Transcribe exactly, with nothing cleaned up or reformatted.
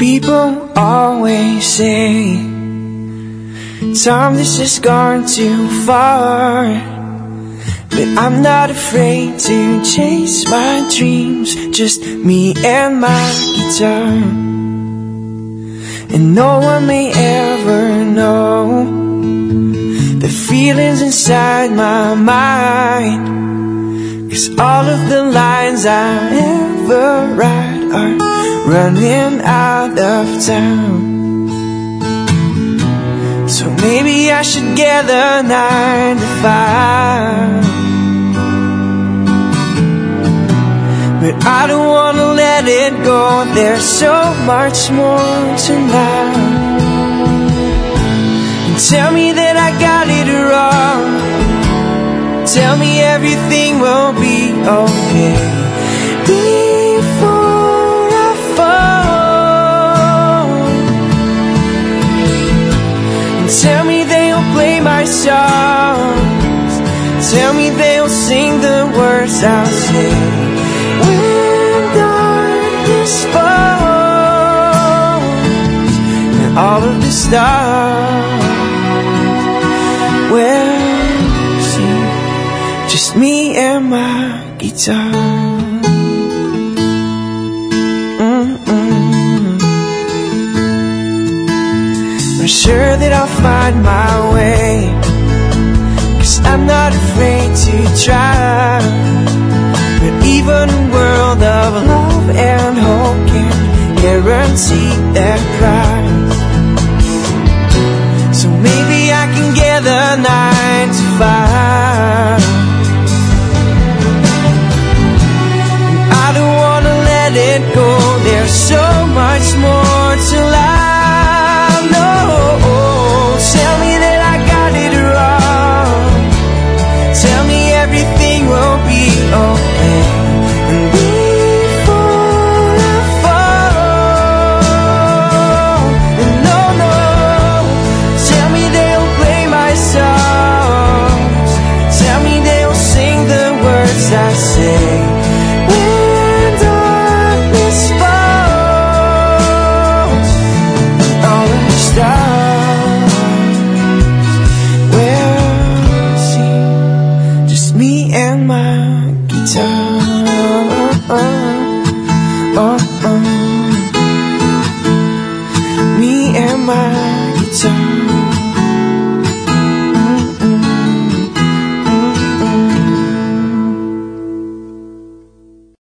People always say time this has gone too far, but I'm not afraid to chase my dreams, just me and my guitar. And no one may ever know the feelings inside my mind, 'cause all of the lines I ever write are running out of time. So maybe I should get a nine to five, but I don't wanna let it go. There's so much more to life. And tell me that I got it wrong, tell me everything will be okay before I fall. And tell me they'll play my songs, tell me they'll sing the words I'll say when darkness falls and all of the stars will see just me and my guitar. Mm-mm. I'm sure that I'll find my way, 'cause I'm not afraid to try. But even a world of love and hope can't guarantee that prize. So maybe I can get a nine to five. I don't wanna let it go. There's so much more to life. No, tell me that I got it wrong, tell me everything will be okay. And before I fall, and no, no, tell me they'll play my songs, tell me they'll sing the words I say when darkness falls and all of the stars will see just me and my guitar. Oh, oh, oh.